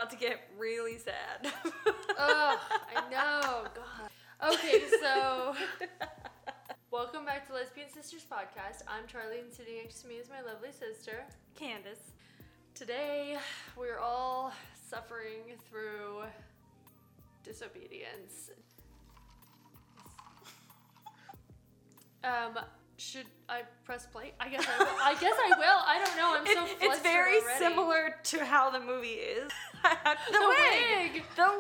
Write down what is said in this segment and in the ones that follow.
about to get really sad. Oh, I know. God. Okay, so welcome back to Lesbian Sisters Podcast. I'm Charlie, and sitting next to me is my lovely sister, Candace. Today, we're all suffering through disobedience. Should I press play? I guess I will. I don't know. I'm so flustered It's very already. similar to how the movie is. The wig.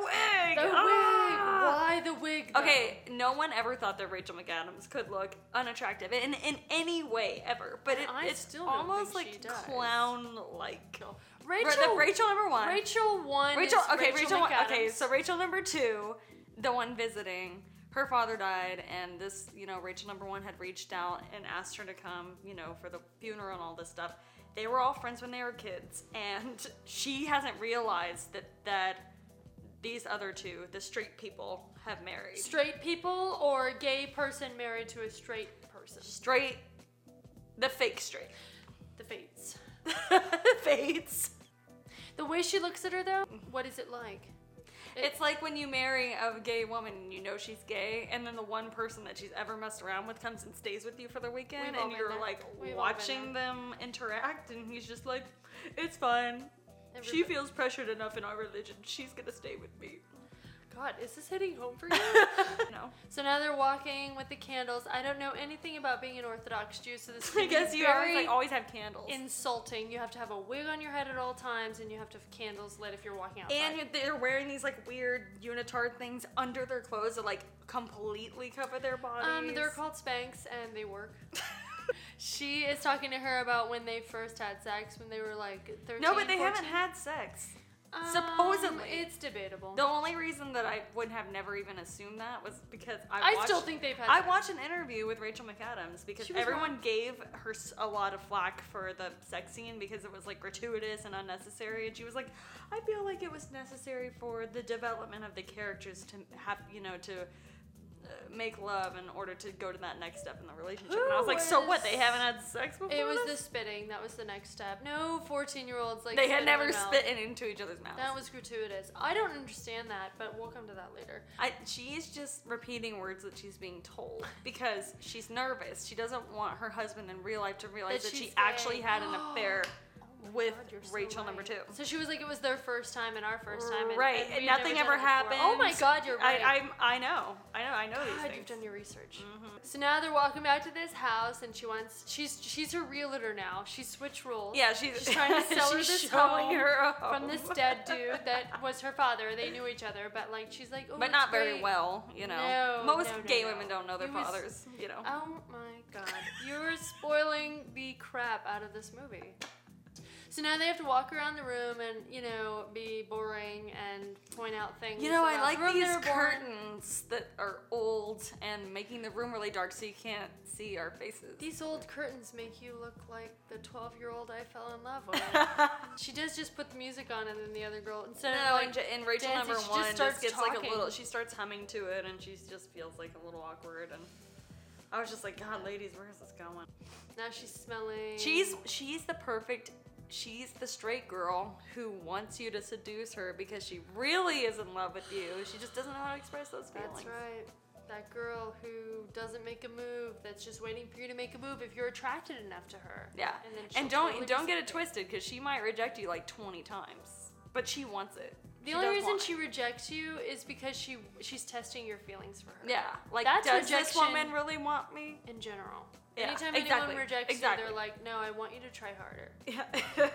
Why the wig? Though? Okay, no one ever thought that Rachel McAdams could look unattractive in any way ever, but it's still don't almost think she like does. clown-like. No. Rachel number one. Rachel one. Rachel. Is Okay, Rachel one. McAdams. Okay, so Rachel number two, the one visiting. Her father died, and this, Rachel number one had reached out and asked her to come, for the funeral and all this stuff. They were all friends when they were kids, and she hasn't realized that these other two, the straight people, have married. Straight people or gay person married to a straight person? Straight, the fake straight. The fates. The fates. The way she looks at her, though, what is it like? It's like when you marry a gay woman and you know she's gay, and then the one person that she's ever messed around with comes and stays with you for the weekend, and you're like watching them interact, and he's just like, it's fine. She feels pressured enough in our religion. She's gonna stay with me. God, is this hitting home for you? No. So now they're walking with the candles. I don't know anything about being an Orthodox Jew, so this I guess you always have candles. Insulting. You have to have a wig on your head at all times, and you have to have candles lit if you're walking outside. And they're wearing these like weird unitard things under their clothes that like completely cover their bodies. They're called Spanx, and they work. She is talking to her about when they first had sex, when they were like 13, No, but they 14. haven't had sex. Supposedly. It's debatable. The only reason that I would have never even assumed that was because I still think they've had I sex. watched an interview with Rachel McAdams because everyone gave her a lot of flack for the sex scene because it was like gratuitous and unnecessary, and she was like, I feel like it was necessary for the development of the characters to have, to make love in order to go to that next step in the relationship. And I was like, so what? They haven't had sex before? It was this? the spitting. That was the next step. No 14-year-olds like they had spit in never their mouth. spit into each other's mouths. That was gratuitous. I don't understand that, but we'll come to that later. She is just repeating words that she's being told because she's nervous. She doesn't want her husband in real life to realize that she actually had an affair with Rachel number two. So she was like, it was their first time and our first time. And nothing ever happened. Oh my God, you're right. I know these things. You've done your research. Mm-hmm. So now they're walking back to this house, and she's her realtor now. She switched roles. Yeah, she's trying to sell her this home from from this dead dude that was her father. They knew each other, but like she's like, oh, but not very well, No, most gay women don't know their fathers, Oh my God, you're spoiling the crap out of this movie. So now they have to walk around the room and, be boring and point out things. I like these curtains that are old and making the room really dark so you can't see our faces. These old curtains make you look like the 12-year-old I fell in love with. She does just put the music on, and then the other girl, instead of like and Rachel dancing, number she one just gets talking. like a little, she starts humming to it, and she just feels like a little awkward, and I was just like, God, ladies, where is this going? Now she's smelling. She's the straight girl who wants you to seduce her because she really is in love with you. She just doesn't know how to express those feelings. That's right. That girl who doesn't make a move, that's just waiting for you to make a move if you're attracted enough to her. Yeah. And don't get it twisted, because she might reject you like 20 times. But she wants it. The only reason she rejects you is because she's testing your feelings for her. Yeah. Like, that's does rejection this woman really want me? in general. Yeah, Anytime anyone rejects you, they're like, no, I want you to try harder. Yeah.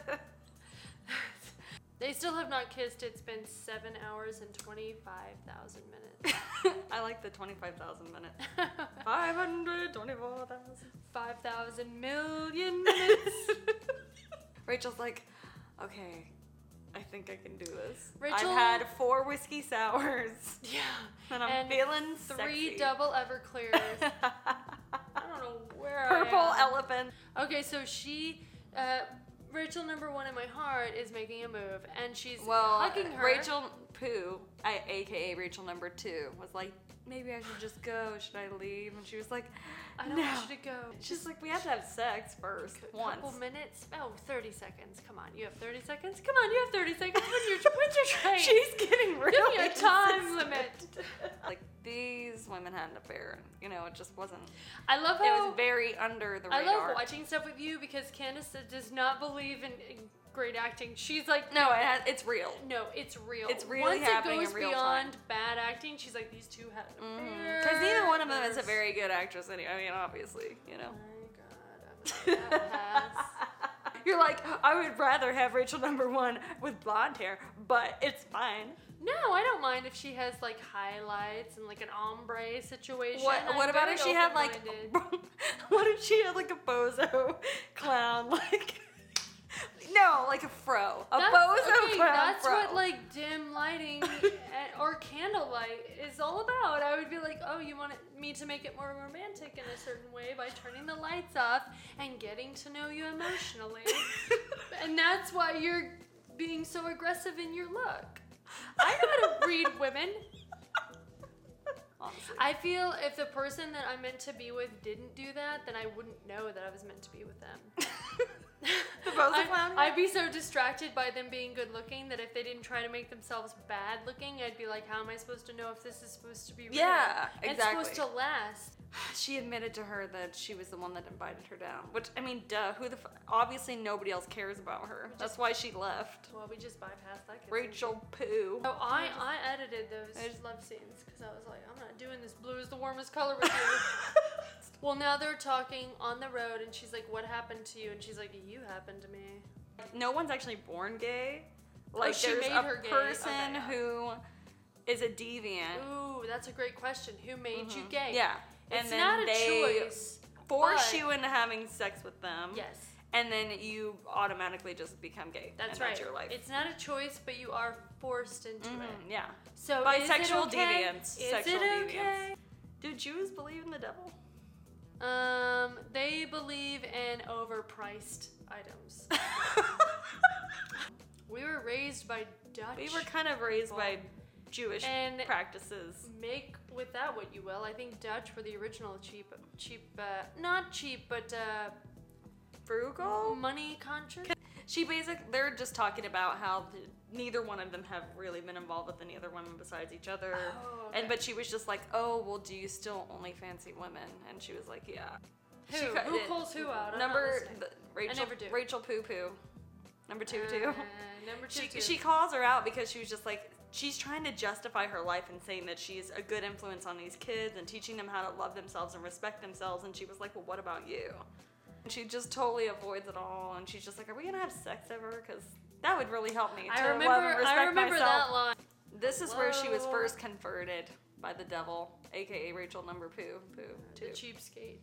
They still have not kissed. It's been 7 hours and 25,000 minutes. I like the 25,000 minutes. 524,000. 5,000 million minutes. Rachel's like, okay, I think I can do this. Rachel, I've had 4 whiskey sours. Yeah. And I'm feeling 3 sexy. double Everclears. I don't know where Purple I am. elephant. Okay, so Rachel number one in my heart is making a move, and she's hugging her. Rachel Pooh, aka Rachel number 2, was like, maybe I should just go. Should I leave? And she was like, I don't want you to go. She's like, we have to have sex first. Once. Couple minutes? Oh, 30 seconds. Come on, you have 30 seconds? Come on, you have 30 seconds. When's your train? She's getting really Give me a time limit. Like, these women had an affair. You know, it just wasn't. I love how... It was very under the radar. I love watching stuff with you because Candace does not believe in great acting. She's like... No, it's real. No, it's real. It's really happening in real time. Once it goes beyond bad acting, she's like, these two had an affair. Because neither one of them is a very good actress anyway. I mean, obviously, you know. Oh my God, I'm not that pass. You're like, I would rather have Rachel #1 with blonde hair, but it's fine. No, I don't mind if she has like highlights and like an ombre situation. What about if she had like? What if she had like a bozo clown like? No, like a fro. A bozo clown that's fro. what like dim lighting or candlelight is all about. I would be like, oh, you want me to make it more romantic in a certain way by turning the lights off and getting to know you emotionally. And that's why you're being so aggressive in your look. I know how to read women. Honestly. I feel if the person that I'm meant to be with didn't do that, then I wouldn't know that I was meant to be with them. The bozo clown? I'd be so distracted by them being good looking that if they didn't try to make themselves bad looking, I'd be like, how am I supposed to know if this is supposed to be real? Yeah, exactly. It's supposed to last. She admitted to her that she was the one that invited her down. Which, I mean, duh. Obviously, nobody else cares about her. That's why she left. Well, we just bypassed that. Rachel Poo. Oh, I edited those love scenes because I was like, I'm not doing this. Blue is the warmest color with you. Well, now they're talking on the road, and she's like, what happened to you? And she's like, you happened to me. No one's actually born gay. Like, she there's made a her gay. person Okay, who is a deviant. Ooh, that's a great question. Who made you gay? Yeah. It's and not then a they choice. force you into having sex with them. Yes. And then you automatically just become gay. That's and right. That's your life. It's not a choice, but you are forced into it. Yeah. So bisexual is it okay? deviants. Is Sexual it okay? deviants. Do Jews believe in the devil? They believe in overpriced items. We were raised by Dutch. We were kind of raised by Jewish practices. Make with that what you will. I think Dutch were the original not cheap, but frugal, money conscious. They're just talking about how neither one of them have really been involved with any other women besides each other. Oh, okay. But she was just like, oh, well, do you still only fancy women? And she was like, yeah. Who calls who out? Rachel Poo Poo. Number 2 too. Number 2. She calls her out because she was just like, she's trying to justify her life and saying that she's a good influence on these kids and teaching them how to love themselves and respect themselves. And she was like, well, what about you? And she just totally avoids it all. And she's just like, are we gonna have sex ever? Because that would really help me to love and respect myself. That line. This is where she was first converted by the devil, aka Rachel #2. The cheapskate.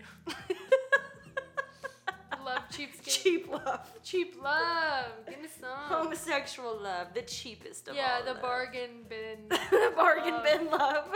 Love cheapskate. Cheap love. Cheap love. Give me some. Homosexual love, the cheapest of all. Yeah, the bargain bin. The bargain bin love.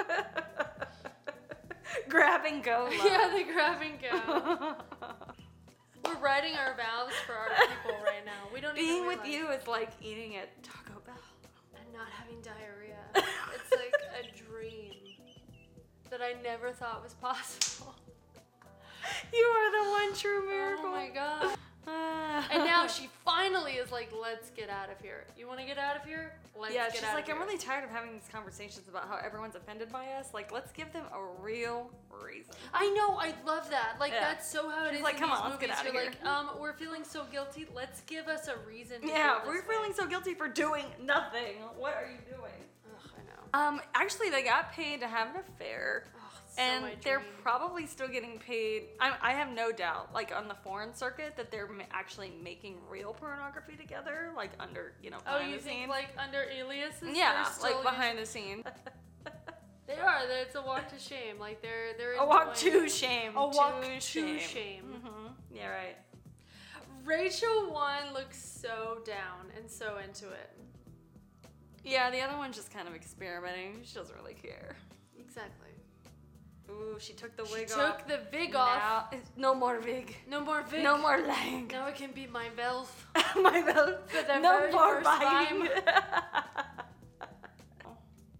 Grab and go love. Yeah, the grab and go. We're writing our vows for our people right now. We don't Being even with you is like eating at Taco Bell. And not having diarrhea. It's like a dream that I never thought was possible. You are the one true miracle. Oh my god. And now she finally is like, let's get out of here. You want to get out of here? Let's get out of here. She's like, I'm really tired of having these conversations about how everyone's offended by us. Like, let's give them a real reason. I know, I love that. Like, that's so how it is like, in come these on, movies. let's get out You're of here. like, we're feeling so guilty. Let's give us a reason to Yeah, feel this we're feeling so guilty for doing nothing. What are you doing? Ugh, I know. Actually, they got paid to have an affair. And they're probably still getting paid. I have no doubt, like on the foreign circuit, that they're actually making real pornography together, like under, behind the scenes. Oh, you think like under aliases? Yeah, like behind the scenes. They are. It's a walk to shame. Like they're a walk to shame. A walk to shame. Mm-hmm. Yeah, right. Rachel 1 looks so down and so into it. Yeah, the other one's just kind of experimenting. She doesn't really care. Exactly. Ooh, she took the wig off. She took the wig off. No more wig. No more wig. No more lying. Now it can be my velf. My velf. For the no very more first biting. time.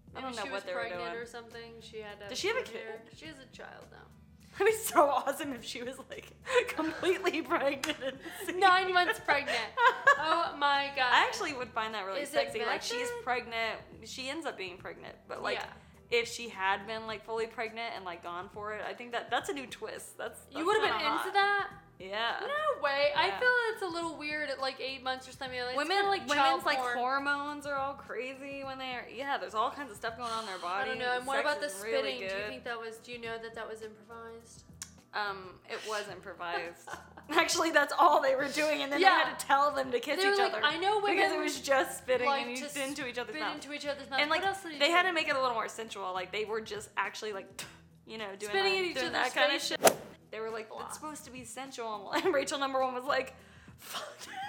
I don't know what they were doing. She was pregnant or something. She had to. Does she have a kid? She has a child now. That'd be so awesome if she was like completely pregnant. 9 months pregnant. Oh my god. I actually would find that really Is it sexy. Like method? she's pregnant. She ends up being pregnant, but like if she had been like fully pregnant and like gone for it, I think that's a new twist. That's you would have been into that. Yeah. No way. Yeah. I feel it's a little weird at like 8 months or something. Like, women's like hormones are all crazy when they're there's all kinds of stuff going on in their body. I don't know. And what about the spitting? Really Do you know that was improvised? It was improvised. Actually, that's all they were doing, and then they had to tell them to kiss each other. I know women because it was just spitting like and into each other's mouth. And like they had to make it a little more sensual. Like they were just actually like, doing spitting in each other's that kind of shit. They were like, it's supposed to be sensual, and Rachel #1 was like, fuck.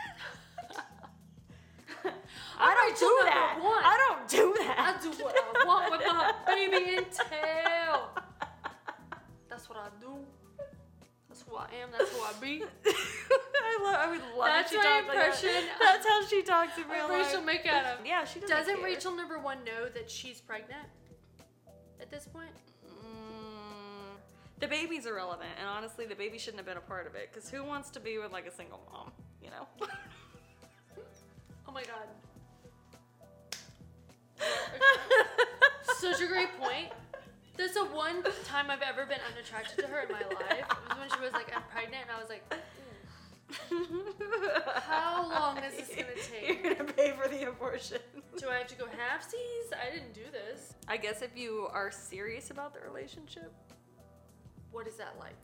I don't do that. I do what I want with my baby in tail. That's what I do. That's who I am. That's who I be. I would love That's she my talks impression. like that. That's how she talks in real life. Rachel McAdams. Yeah, she doesn't Rachel #1 know that she's pregnant at this point? The baby's irrelevant, and honestly, the baby shouldn't have been a part of it. Because who wants to be with like a single mom? Oh my god. Such a great point. That's the one time I've ever been unattracted to her in my life. It was when she was like, I'm pregnant, and I was like, how long is this gonna take? You're gonna pay for the abortion. Do I have to go halfsies? I didn't do this. I guess if you are serious about the relationship. What is that like?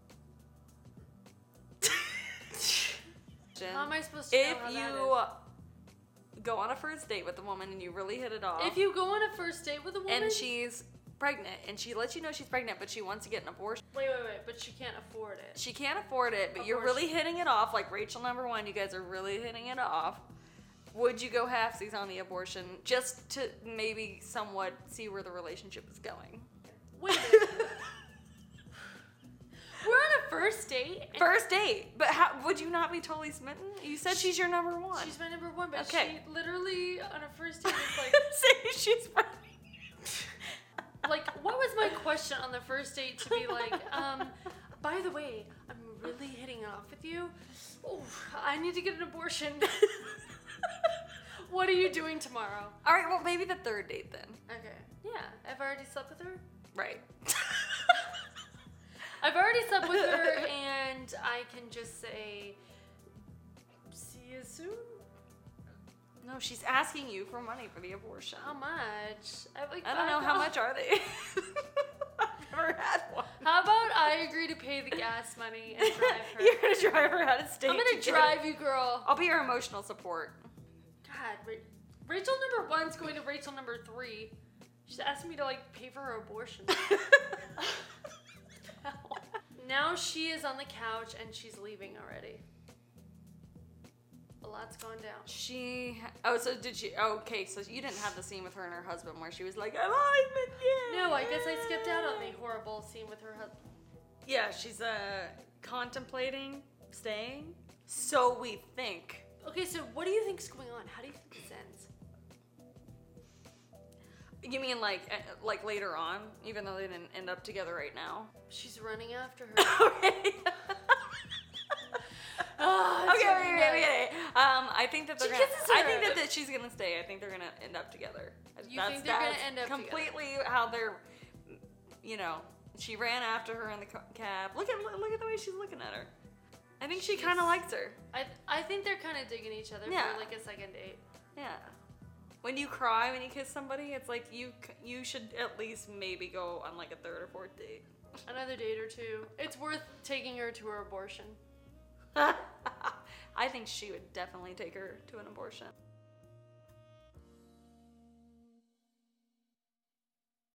How am I supposed to know how that is? Go on a first date with a woman and you really hit it off. If you go on a first date with a woman and she's pregnant and she lets you know she's pregnant but she wants to get an abortion. Wait, but she can't afford it. She can't afford it, but you're really hitting it off like Rachel #1, you guys are really hitting it off. Would you go halfsies on the abortion just to maybe somewhat see where the relationship is going? Wait a minute. We're on a first date. First date. But how would you not be totally smitten? You said she's your #1. She's my #1, but she literally on a first date is like say she's pregnant. Like, what was my question on the first date to be like, by the way, I'm really hitting it off with you. Oh, I need to get an abortion. What are you doing tomorrow? All right, well, maybe the third date then. Okay. Yeah, I've already slept with her. Right. I've already slept with her, and I can just say, see you soon. No, she's asking you for money for the abortion. How much? I don't know. How much are they? I've never had one. How about I agree to pay the gas money and drive her? You're going to drive her out of state. I'm going to drive you, girl. I'll be your emotional support. God, Rachel #1's going to Rachel #3. She's asking me to, like, pay for her abortion. Now she is on the couch and she's leaving already. A lot's gone down. Okay, so you didn't have the scene with her and her husband where she was like, I'm with you. No, I guess I skipped out on the horrible scene with her husband. Yeah, she's contemplating staying. So we think. Okay, so what do you think's going on? How do you think this ends? You mean like later on, even though they didn't end up together right now? She's running after her. Okay. Okay. I think that they're gonna. I think that she's gonna stay. I think they're gonna end up together. You think they're gonna end up completely together? How they're, she ran after her in the cab. Look at the way she's looking at her. I think she kind of likes her. I think they're kind of digging each other for like a second date. Yeah. When you cry when you kiss somebody, it's like you should at least maybe go on like a third or fourth date. Another date or two. It's worth taking her to her abortion. I think she would definitely take her to an abortion.